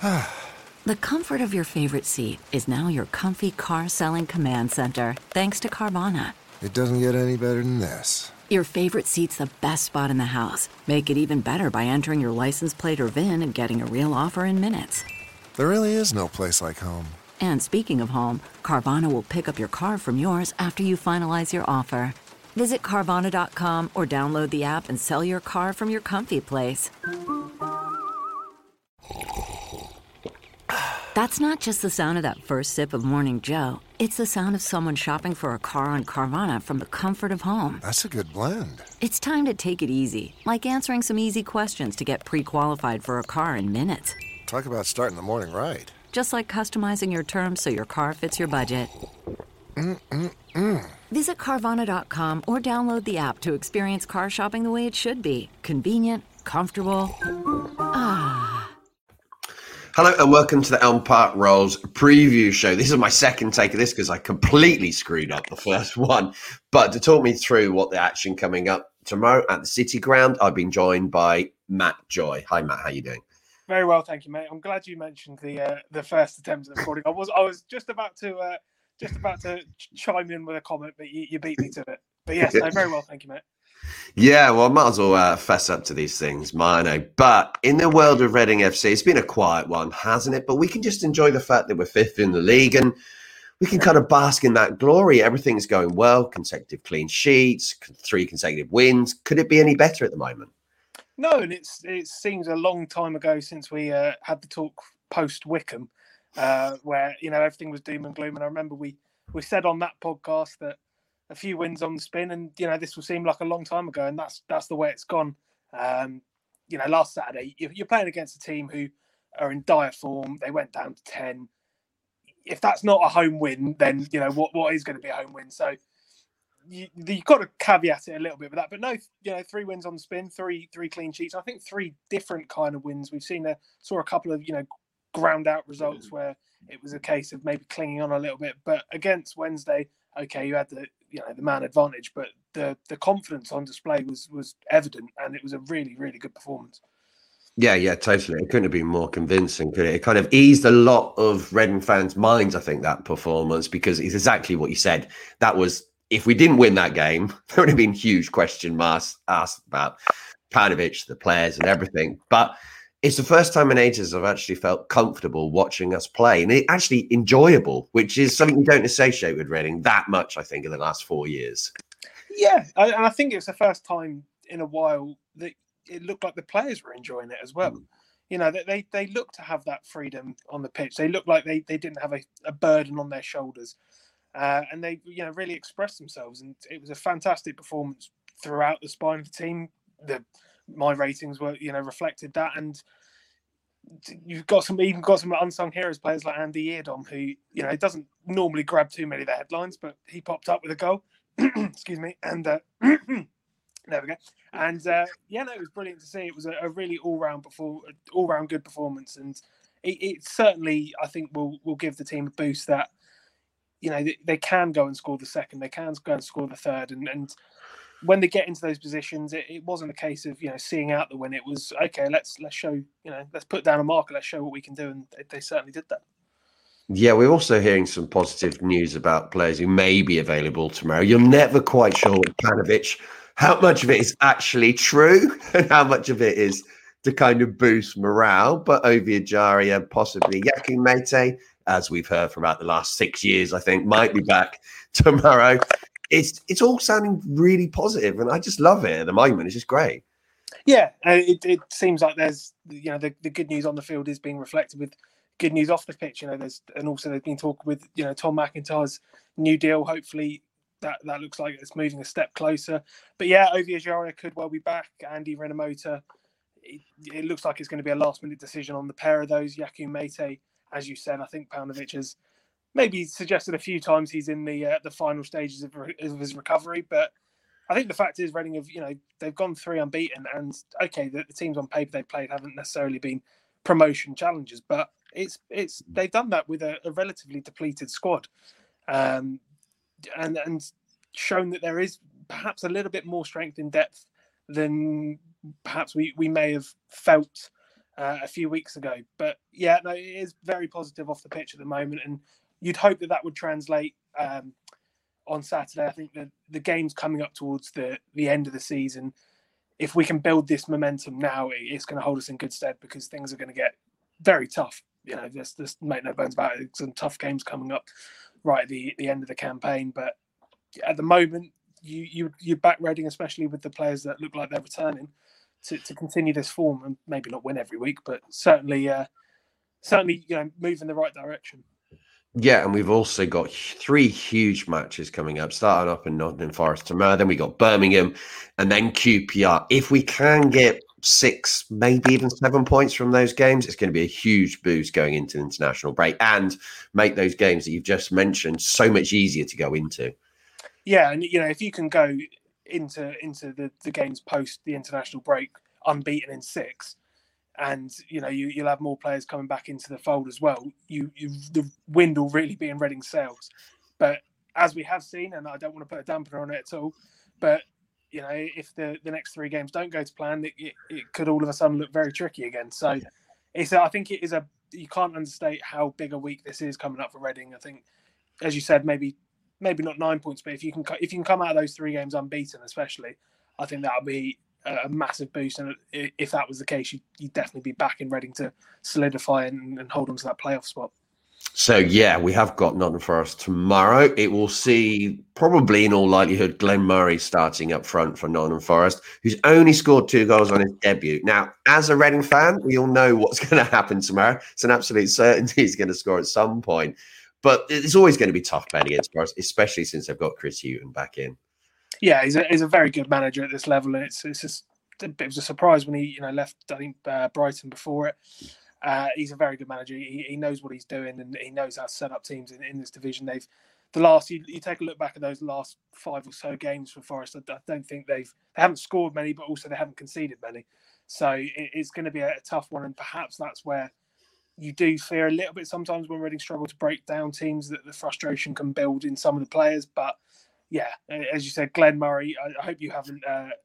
The comfort of your favorite seat is now your comfy car selling command center, thanks to Carvana. It doesn't get any better than this. Your favorite seat's the best spot in the house. Make it even better by entering your license plate or VIN and getting a real offer in minutes. There really is no place like home. And speaking of home, Carvana will pick up your car from yours after you finalize your offer. Visit Carvana.com or download the app and sell your car from your comfy place. That's not just the sound of that first sip of Morning Joe. It's the sound of someone shopping for a car on Carvana from the comfort of home. That's a good blend. It's time to take it easy, like answering some easy questions to get pre-qualified for a car in minutes. Talk about starting the morning right. Just like customizing your terms so your car fits your budget. Visit Carvana.com or download the app to experience car shopping the way it should be. Convenient, comfortable. Hello and welcome to the Elm Park Rolls preview show. This is my second take of this because I completely screwed up the first one. But to talk me through what the action coming up tomorrow at the City Ground, I've been joined by Matt Joy. Hi, Matt. How you doing? Very well, thank you, mate. I'm glad you mentioned the first attempt at recording. I was just about to chime in with a comment, but you beat me to it. But yes, no, very well, thank you, mate. Yeah, well, I might as well fess up to these things, Mino. But in the world of Reading FC, it's been a quiet one, hasn't it? But we can just enjoy the fact that we're fifth in the league and we can kind of bask in that glory. Everything's going well, consecutive clean sheets, 3 consecutive wins. Could it be any better at the moment? No, and it seems a long time ago since we had the talk post Wickham, where everything was doom and gloom. And I remember we said on that podcast that a few wins on the spin, and this will seem like a long time ago, and that's the way it's gone. Last Saturday you're playing against a team who are in dire form. They went down to 10. If that's not a home win, then what is going to be a home win? So you've got to caveat it a little bit with that. But no, 3 wins on the spin, three clean sheets. I think 3 different kind of wins. We've saw a couple of ground out results where it was a case of maybe clinging on a little bit. But against Wednesday, okay, you had the man advantage, but the confidence on display was evident, and it was a really, really good performance. Yeah, totally. It couldn't have been more convincing, could it? It kind of eased a lot of Reading fans' minds, I think, that performance, because it's exactly what you said. That was, if we didn't win that game, there would have been huge question marks asked about Paunovic, the players and everything. But it's the first time in ages I've actually felt comfortable watching us play, and it actually enjoyable, which is something you don't associate with Reading that much, I think, in the last 4 years. Yeah, and I think it's the first time in a while that it looked like the players were enjoying it as well. They look to have that freedom on the pitch. They look like they didn't have a burden on their shoulders, and they really expressed themselves. And it was a fantastic performance throughout the spine of the team. My ratings were reflected that, and you've got some unsung heroes, players like Andy Eardom, who doesn't normally grab too many of the headlines, but he popped up with a goal. Excuse me, and there we go. And it was brilliant to see. It was a really all-round good performance, and it certainly, I think, will give the team a boost that they can go and score the second, they can go and score the third, and when they get into those positions, it wasn't a case of seeing out the win. It was okay. Let's show let's put down a marker. Let's show what we can do, and they certainly did that. Yeah, we're also hearing some positive news about players who may be available tomorrow. You're never quite sure with Paunovic how much of it is actually true and how much of it is to kind of boost morale. But Ovie Ejaria, possibly Yakou Mete, as we've heard for about the last 6 years, I think, might be back tomorrow. It's all sounding really positive, and I just love it at the moment. It's just great. Yeah, it seems like there's the good news on the field is being reflected with good news off the pitch. They've been talking with Tom McIntyre's new deal. Hopefully that looks like it's moving a step closer. But yeah, Ovie Ejaria could well be back. Andy Renomota, it looks like it's going to be a last minute decision on the pair of those. Yakou Mete, as you said, I think Paunovic has maybe suggested a few times he's in the final stages of his recovery, but I think the fact is Reading have they've gone 3 unbeaten, and okay, the teams on paper they've played haven't necessarily been promotion challenges, but it's they've done that with a relatively depleted squad, and shown that there is perhaps a little bit more strength in depth than perhaps we may have felt a few weeks ago. But yeah, no, it is very positive off the pitch at the moment, and you'd hope that would translate on Saturday. I think that the game's coming up towards the end of the season. If we can build this momentum now, it's going to hold us in good stead, because things are going to get very tough. Just make no bones about it. Some tough games coming up right at the end of the campaign. But at the moment, you back Reading, especially with the players that look like they're returning, to continue this form, and maybe not win every week, but certainly move in the right direction. Yeah, and we've also got 3 huge matches coming up, starting up in Nottingham Forest tomorrow. Then we got Birmingham, and then QPR. If we can get 6, maybe even 7 points from those games, it's going to be a huge boost going into the international break, and make those games that you've just mentioned so much easier to go into. Yeah, and if you can go into the games post the international break unbeaten in 6. And you'll have more players coming back into the fold as well. The wind will really be in Reading's sails. But as we have seen, and I don't want to put a dampener on it at all, but if the next 3 games don't go to plan, it could all of a sudden look very tricky again. So I think you can't understate how big a week this is coming up for Reading. I think, as you said, maybe not 9 points, but if you can come out of those 3 games unbeaten, especially, I think that'll be a massive boost. And if that was the case, you'd definitely be back in Reading to solidify and hold on to that playoff spot. So, yeah, we have got Nottingham Forest tomorrow. It will see, probably in all likelihood, Glenn Murray starting up front for Nottingham Forest, who's only scored 2 goals on his debut. Now, as a Reading fan, we all know what's going to happen tomorrow. It's an absolute certainty he's going to score at some point. But it's always going to be tough playing against Forest, especially since they've got Chris Hughton back in. Yeah, he's a very good manager at this level, and it's just a bit of a surprise when he left, I think, Brighton before it. He's a very good manager. He knows what he's doing, and he knows how to set up teams in this division. You take a look back at those last 5 or so games for Forest. I don't think they haven't scored many, but also they haven't conceded many. So it's going to be a tough one, and perhaps that's where you do fear a little bit sometimes when Reading struggle to break down teams, that the frustration can build in some of the players. But yeah, as you said, Glenn Murray, I hope you haven't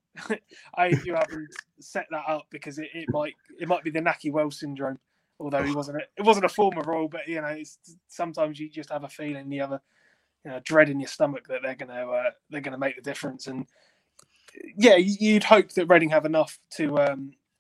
set that up, because it might be the Nahki Wells syndrome. Although it wasn't a former role, but sometimes you just have a feeling, you have a dread in your stomach that they're gonna make the difference. And yeah, you'd hope that Reading have enough to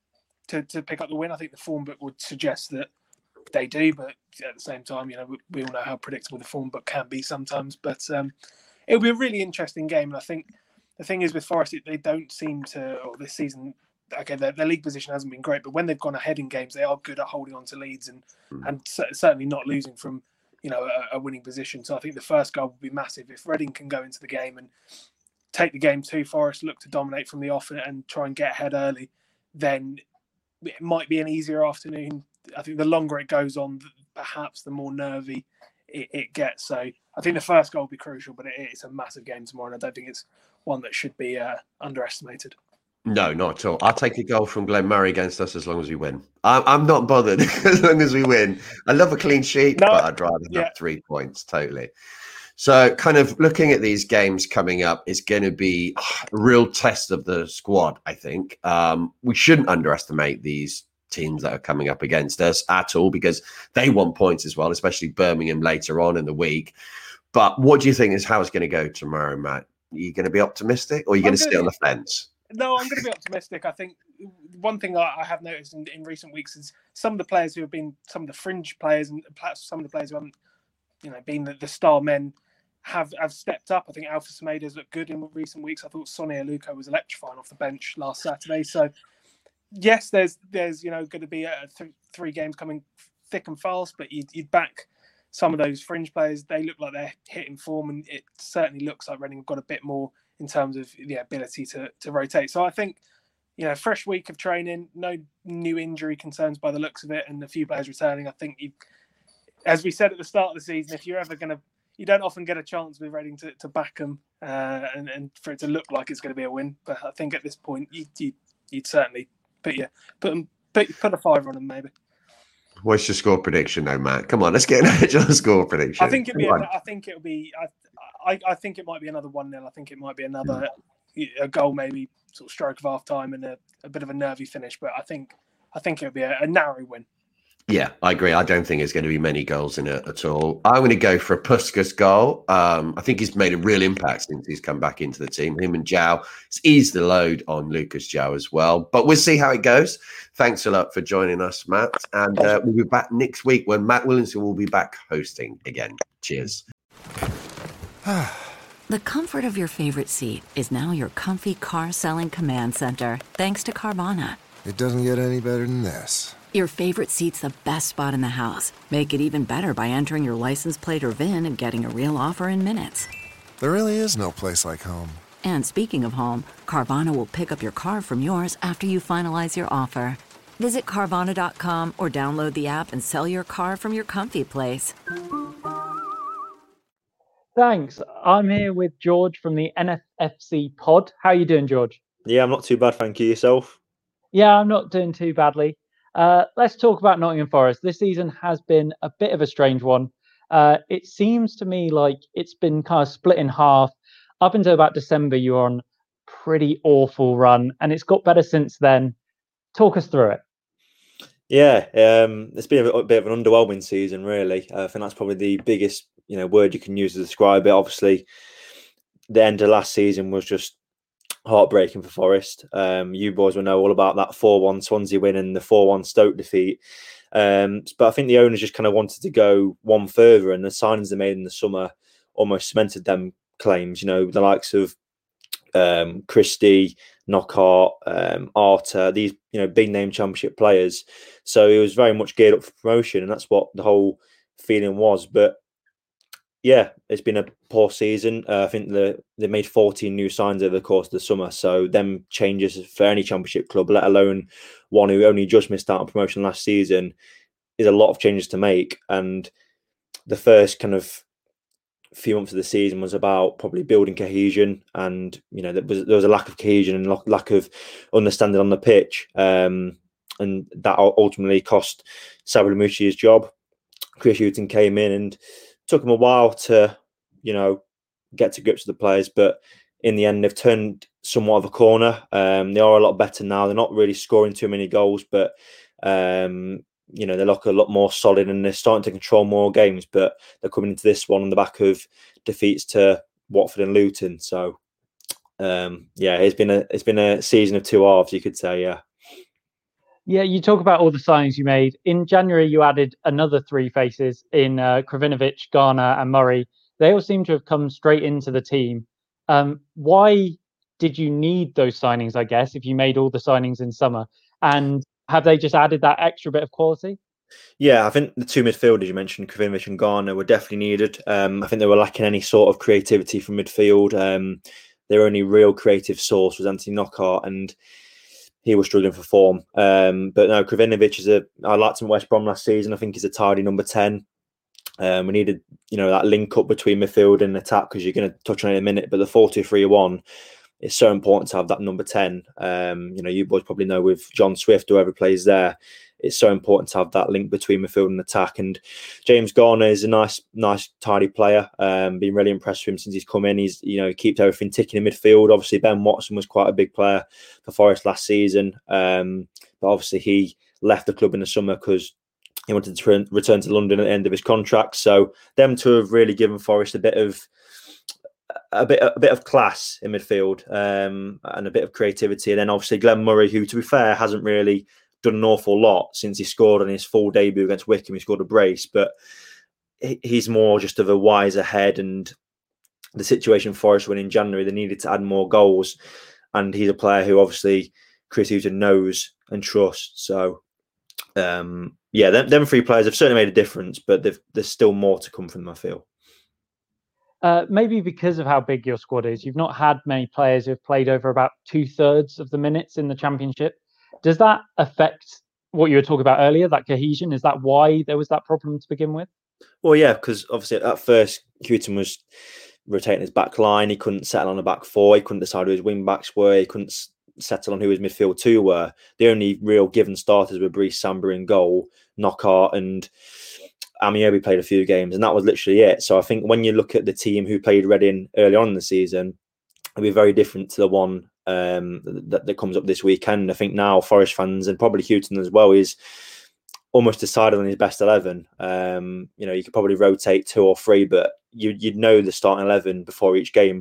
pick up the win. I think the form book would suggest that they do, but at the same time, we all know how predictable the form book can be sometimes. But it'll be a really interesting game, and I think the thing is with Forest, they don't seem to, or this season, okay, their league position hasn't been great, but when they've gone ahead in games, they are good at holding on to leads and certainly not losing from a winning position. So I think the first goal will be massive. If Reading can go into the game and take the game to Forest, look to dominate from the off and try and get ahead early, then it might be an easier afternoon. I think the longer it goes on, perhaps the more nervy it gets. So I think the first goal will be crucial, but it's a massive game tomorrow, and I don't think it's one that should be underestimated. No, not at all. I'll take a goal from Glenn Murray against us as long as we win. I'm not bothered as long as we win. I love a clean sheet, but I'd rather have 3 points, totally. So kind of looking at these games coming up, it's going to be a real test of the squad, I think. We shouldn't underestimate these teams that are coming up against us at all, because they want points as well, especially Birmingham later on in the week. But what do you think is how it's going to go tomorrow, Matt? Are you going to be optimistic, or are you going to sit on the fence? No, I'm going to be optimistic. I think one thing I have noticed in recent weeks is some of the players who have been some of the fringe players, and perhaps some of the players who haven't, been the star men, have stepped up. I think Alpha Semedo's looked good in recent weeks. I thought Sonny Aluko was electrifying off the bench last Saturday. So yes, there's going to be 3 games coming thick and fast, but you'd back some of those fringe players. They look like they're hitting form, and it certainly looks like Reading have got a bit more in terms of the ability to rotate. So I think, fresh week of training, no new injury concerns by the looks of it, and a few players returning. I think, as we said at the start of the season, if you're ever you don't often get a chance with Reading to back them and for it to look like it's going to be a win. But I think at this point, you'd certainly put a 5 on them, maybe. What's your score prediction, though, Matt? Come on, let's get an edge on the score prediction. I think it might be another 1-0. I think it might be another a goal, maybe sort of stroke of half time, and a bit of a nervy finish. But I think I think it'll be a narrow win. Yeah, I agree. I don't think there's going to be many goals in it at all. I'm going to go for a Puskas goal. I think he's made a real impact since he's come back into the team. Him and João. It's eased the load on Lucas João as well. But we'll see how it goes. Thanks a lot for joining us, Matt. And we'll be back next week when Matt Williamson will be back hosting again. Cheers. The comfort of your favorite seat is now your comfy car selling command center, thanks to Carvana. It doesn't get any better than this. Your favorite seat's the best spot in the house. Make it even better by entering your license plate or VIN and getting a real offer in minutes. There really is no place like home. And speaking of home, Carvana will pick up your car from yours after you finalize your offer. Visit Carvana.com or download the app and sell your car from your comfy place. Thanks. I'm here with George from the NFFC pod. How are you doing, George? Yeah, I'm not too bad, thank you. Yourself? Yeah, I'm not doing too badly. Let's talk about Nottingham Forest. This season has been a bit of a strange one. It seems to me like it's been kind of split in half. Up until about December, you were on a pretty awful run, and it's got better since then. Talk us through it. Yeah, it's been a bit of an underwhelming season, really. I think that's probably the biggest, word you can use to describe it. Obviously, the end of last season was just heartbreaking for Forest. You boys will know all about that 4-1 Swansea win and the 4-1 Stoke defeat. But I think the owners just kind of wanted to go one further, and the signings they made in the summer almost cemented them claims. The likes of Christie, Knockaert, Arter, these big name Championship players. So it was very much geared up for promotion, and that's what the whole feeling was. But yeah, it's been a poor season. I think they made 14 new signs over the course of the summer. So them changes for any Championship club, let alone one who only just missed out on promotion last season, is a lot of changes to make. And the first kind of few months of the season was about probably building cohesion, and there was a lack of cohesion and lack of understanding on the pitch, and that ultimately cost Sabri Lamouchi's job. Chris Hughton came in and took him a while to get to grips with the players, but in the end they've turned somewhat of a corner. They are a lot better now. They're not really scoring too many goals, but they look a lot more solid, and they're starting to control more games. But they're coming into this one on the back of defeats to Watford and Luton. So it's been a season of two halves, you could say. Yeah, you talk about all the signings you made. In January, you added another three faces in Krovinovic, Garner and Murray. They all seem to have come straight into the team. Why did you need those signings, I guess, if you made all the signings in summer? And have they just added that extra bit of quality? Yeah, I think the two midfielders you mentioned, Krovinovic and Garner, were definitely needed. I think they were lacking any sort of creativity from midfield. Their only real creative source was Anthony Knockaert, and he was struggling for form. But no, Krovinovic I liked him at West Brom last season. I think he's a tidy number 10. We needed, that link up between midfield and attack, because you're going to touch on it in a minute. But the 4-2-3-1, it's so important to have that number 10. You boys probably know with John Swift, whoever plays there, it's so important to have that link between midfield and attack. And James Garner is a nice, tidy player. Been really impressed with him since he's come in. He's, keeps everything ticking in midfield. Obviously, Ben Watson was quite a big player for Forest last season. But obviously, he left the club in the summer because he wanted to return to London at the end of his contract. So them two have really given Forest a bit of class in midfield, and a bit of creativity. And then obviously Glenn Murray, who, to be fair, hasn't really done an awful lot since he scored on his full debut against Wycombe. He scored a brace, but he's more just of a wiser head. And the situation Forest were in January, they needed to add more goals, and he's a player who obviously Chris Hughton knows and trusts. So them three players have certainly made a difference, but there's still more to come from them, I feel. Maybe because of how big your squad is, you've not had many players who have played over about 2/3 of the minutes in the Championship. Does that affect what you were talking about earlier, that cohesion? Is that why there was that problem to begin with? Well, yeah, because obviously at first Hughton was rotating his back line. He couldn't settle on a back four. He couldn't decide who his wing backs were. He couldn't settle on who his midfield two were. The only real given starters were Brice Samba in goal, Knockaert and Amiobi played a few games, and that was literally it. So I think when you look at the team who played Reading early on in the season, it'll be very different to the one that comes up this weekend. I think now Forest fans and probably Hughton as well is almost decided on his best 11. You could probably rotate 2 or 3, but you'd know the starting 11 before each game.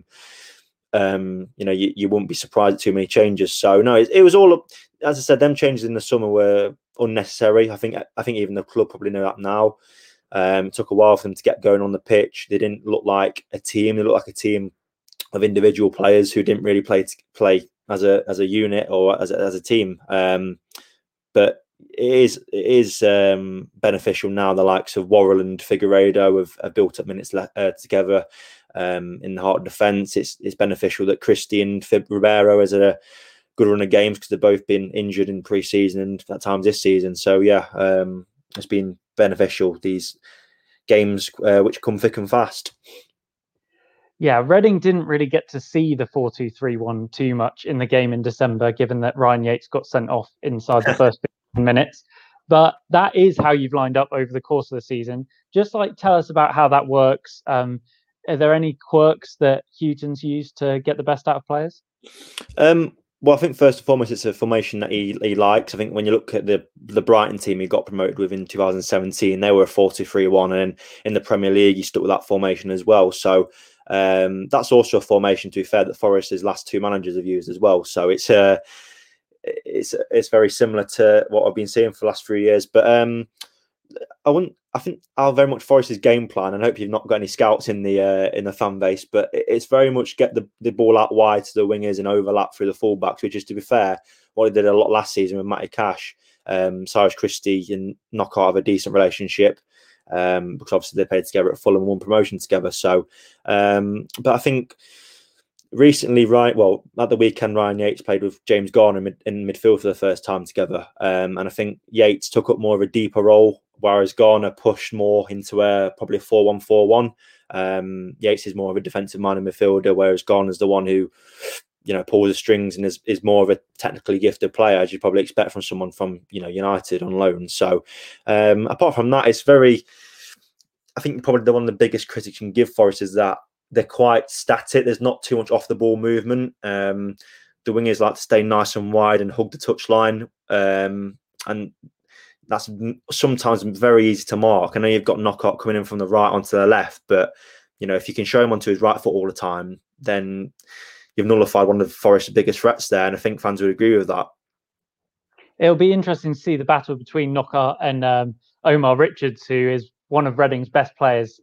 You wouldn't be surprised at too many changes. So no, it was all, as I said, them changes in the summer were unnecessary. I think even the club probably know that now. It took a while for them to get going on the pitch. They didn't look like a team. They looked like a team of individual players who didn't really play as a unit or as a team. But it is beneficial now. The likes of Worrell and Figueiredo have built up minutes together in the heart of defence. It's beneficial that Christie and Fib Ribeiro has a good run of games because they've both been injured in pre-season and at times this season. So yeah, it's been beneficial, these games which come thick and fast. Yeah, Reading didn't really get to see the 4-2-3-1 too much in the game in December, given that Ryan Yates got sent off inside the first 15 minutes. But that is how you've lined up over the course of the season. Just tell us about how that works. Are there any quirks that Hughton's used to get the best out of players? Well, I think first and foremost, it's a formation that he likes. I think when you look at the Brighton team he got promoted with in 2017, they were a 4-2-3-1, and in the Premier League he stuck with that formation as well. So that's also a formation, to be fair, that Forest's last 2 managers have used as well. So it's very similar to what I've been seeing for the last 3 years. But I think I'll very much Forest's game plan, and I hope you've not got any scouts in the fan base, but it's very much get the ball out wide to the wingers and overlap through the fullbacks, which is, to be fair, what he did a lot last season with Matty Cash. Cyrus Christie and Knockaert have a decent relationship because obviously they played together at Fulham and won promotion together. So, but I think recently, at the weekend, Ryan Yates played with James Garner in midfield for the first time together, and I think Yates took up more of a deeper role, whereas Garner pushed more into probably a 4-1-4-1. Yates is more of a defensive-minded midfielder, whereas Garner's the one who, pulls the strings and is more of a technically gifted player, as you'd probably expect from someone from United on loan. So apart from that, it's I think probably one of the biggest critics you can give Forest is that they're quite static. There's not too much off the ball movement. The wingers like to stay nice and wide and hug the touchline, and that's sometimes very easy to mark. I know you've got Knockaert coming in from the right onto the left, but if you can show him onto his right foot all the time, then you've nullified one of Forest's biggest threats there, and I think fans would agree with that. It'll be interesting to see the battle between Knockaert and Omar Richards, who is one of Reading's best players.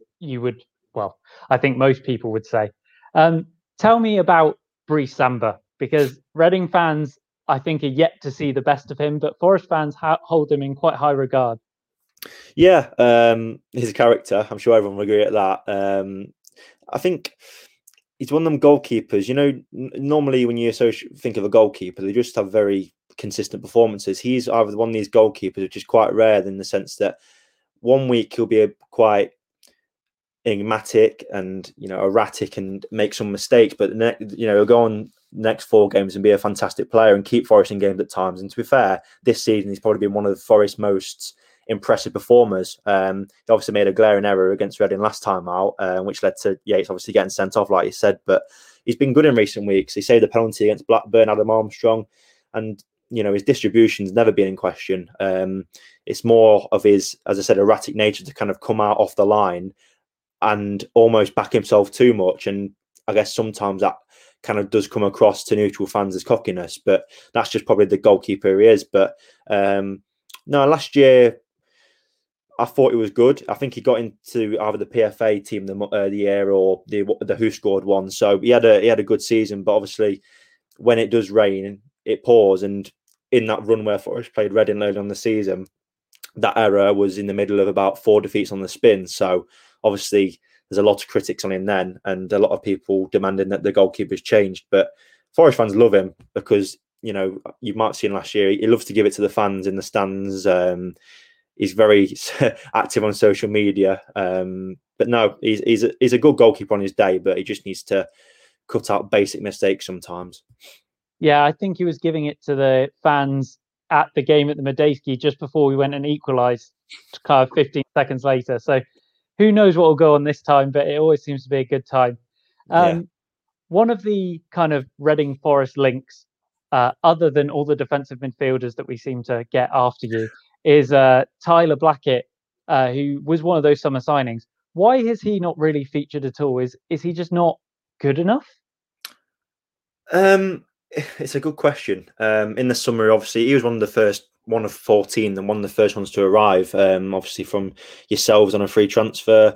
I think most people would say. Tell me about Brice Samba, because Reading fans, I think, are yet to see the best of him, but Forest fans hold him in quite high regard. Yeah, he's a character. I'm sure everyone will agree at that. I think he's one of them goalkeepers. Normally when you think of a goalkeeper, they just have very consistent performances. He's either one of these goalkeepers, which is quite rare in the sense that one week he'll be quite enigmatic and erratic and make some mistakes, but he'll go on next 4 games and be a fantastic player and keep Forest in games at times. And to be fair, this season he's probably been one of Forest's most impressive performers. He obviously made a glaring error against Reading last time out, which led to Yates obviously getting sent off, like you said. But he's been good in recent weeks. He saved the penalty against Blackburn, Adam Armstrong, and his distribution's never been in question. It's more of his, as I said, erratic nature to kind of come out off the line and almost back himself too much. And I guess sometimes that kind of does come across to neutral fans as cockiness, but that's just probably the goalkeeper he is. But no, last year I thought he was good. I think he got into either the PFA team the year or the Who Scored one. So he had a good season, but obviously when it does rain, it pours. And in that run where Forest played Reading early on the season, that error was in the middle of about 4 defeats on the spin. So obviously there's a lot of critics on him then, and a lot of people demanding that the goalkeeper's changed. But Forest fans love him because, you might have seen last year, he loves to give it to the fans in the stands. He's very active on social media. But no, he's a good goalkeeper on his day, but he just needs to cut out basic mistakes sometimes. Yeah, I think he was giving it to the fans at the game at the Medeski just before we went and equalised kind of 15 seconds later. So who knows what will go on this time, but it always seems to be a good time. one of the kind of Reading Forest links, other than all the defensive midfielders that we seem to get after you, is Tyler Blackett, who was one of those summer signings. Why has he not really featured at all? Is he just not good enough? It's a good question. In the summer, obviously, he was one of 14 and one of the first ones to arrive, obviously from yourselves on a free transfer.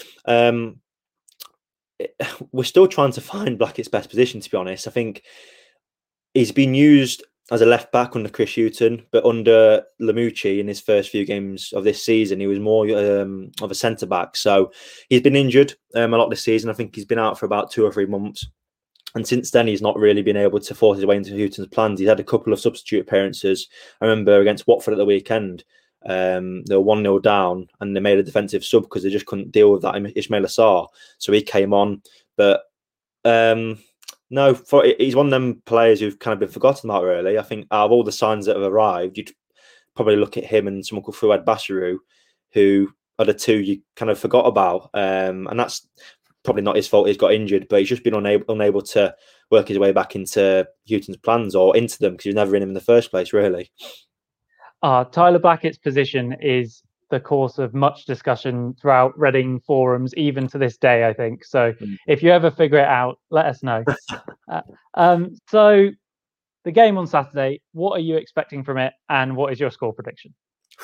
We're still trying to find Blackett's best position, to be honest. I think he's been used as a left back under Chris Hughton, but under Lamucci in his first few games of this season, he was more of a centre back. So he's been injured a lot this season. I think he's been out for about 2 or 3 months. And since then, he's not really been able to force his way into Houghton's plans. He's had a couple of substitute appearances. I remember against Watford at the weekend, they were 1-0 down and they made a defensive sub because they just couldn't deal with that Ismail Assar. So he came on. But he's one of them players who've kind of been forgotten about, really. I think out of all the signs that have arrived, you'd probably look at him and someone called Fouad Bassirou, who are the two you kind of forgot about. And that's probably not his fault. He's got injured, but he's just been unable to work his way back into Houghton's plans or into them because he was never in them in the first place, really. Tyler Blackett's position is the course of much discussion throughout Reading forums, even to this day, I think. So if you ever figure it out, let us know. So the game on Saturday, what are you expecting from it and what is your score prediction?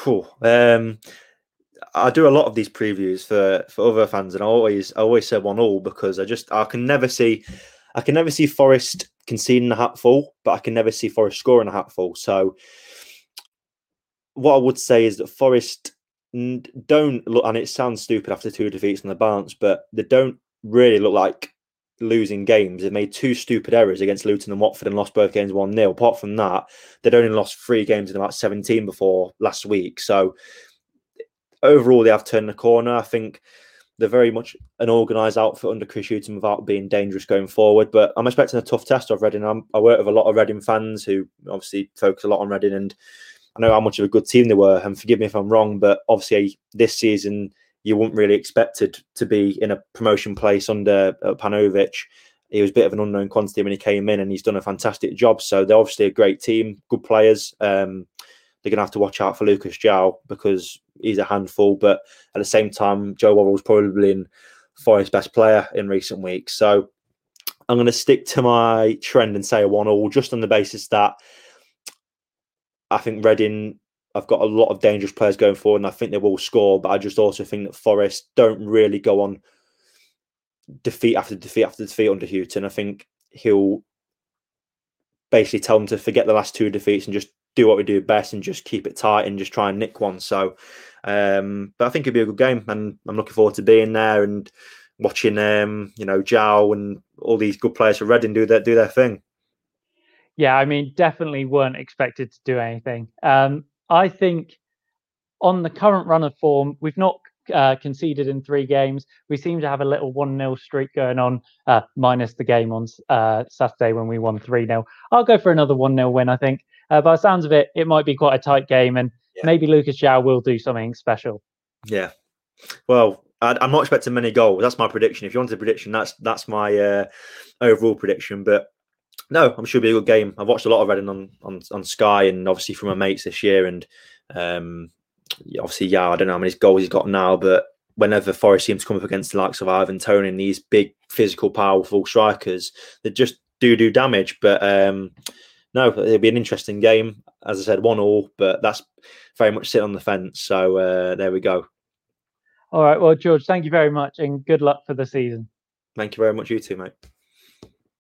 I do a lot of these previews for other fans, and I always say 1-1 because I can never see Forest conceding a hatful, but I can never see Forest scoring a hatful. So what I would say is that Forest don't look, and it sounds stupid after 2 defeats on the bounce, but they don't really look like losing games. They've made 2 stupid errors against Luton and Watford and lost both games 1-0. Apart from that, they'd only lost 3 games in about 17 before last week. So overall, they have turned the corner. I think they're very much an organised outfit under Chris Hughton without being dangerous going forward. But I'm expecting a tough test of Reading. I work with a lot of Reading fans who obviously focus a lot on Reading, and I know how much of a good team they were. And forgive me if I'm wrong, but obviously this season you weren't really expected to be in a promotion place under Panovic. He was a bit of an unknown quantity when he came in, and he's done a fantastic job. So they're obviously a great team, good players. They're going to have to watch out for Lucas João because he's a handful. But at the same time, Joe Worrall's probably been Forest's best player in recent weeks. So I'm going to stick to my trend and say a 1-1, just on the basis that I think Reading have got a lot of dangerous players going forward, and I think they will score. But I just also think that Forest don't really go on defeat after defeat after defeat under Hughton. I think he'll basically tell them to forget the last 2 defeats and just do what we do best and just keep it tight and just try and nick one. So, but I think it'll be a good game, and I'm looking forward to being there and watching, João and all these good players for Reading do their thing. Yeah, I mean, definitely weren't expected to do anything. I think on the current run of form, we've not conceded in 3 games. We seem to have a little 1-0 streak going on, minus the game on Saturday when we won 3-0. I'll go for another 1-0 win, I think. By the sounds of it, it might be quite a tight game, and maybe Lucas João will do something special. Yeah. Well, I'm not expecting many goals. That's my prediction. If you want a prediction, that's my overall prediction. But no, I'm sure it'll be a good game. I've watched a lot of Reading on Sky and obviously from my mates this year. And obviously, I don't know how many goals he's got now, but whenever Forest seems to come up against the likes of Ivan Toney and these big, physical, powerful strikers, they just do damage. But no, it'll be an interesting game. As I said, 1-1, but that's very much sitting on the fence. So there we go. All right. Well, George, thank you very much and good luck for the season. Thank you very much, you too, mate.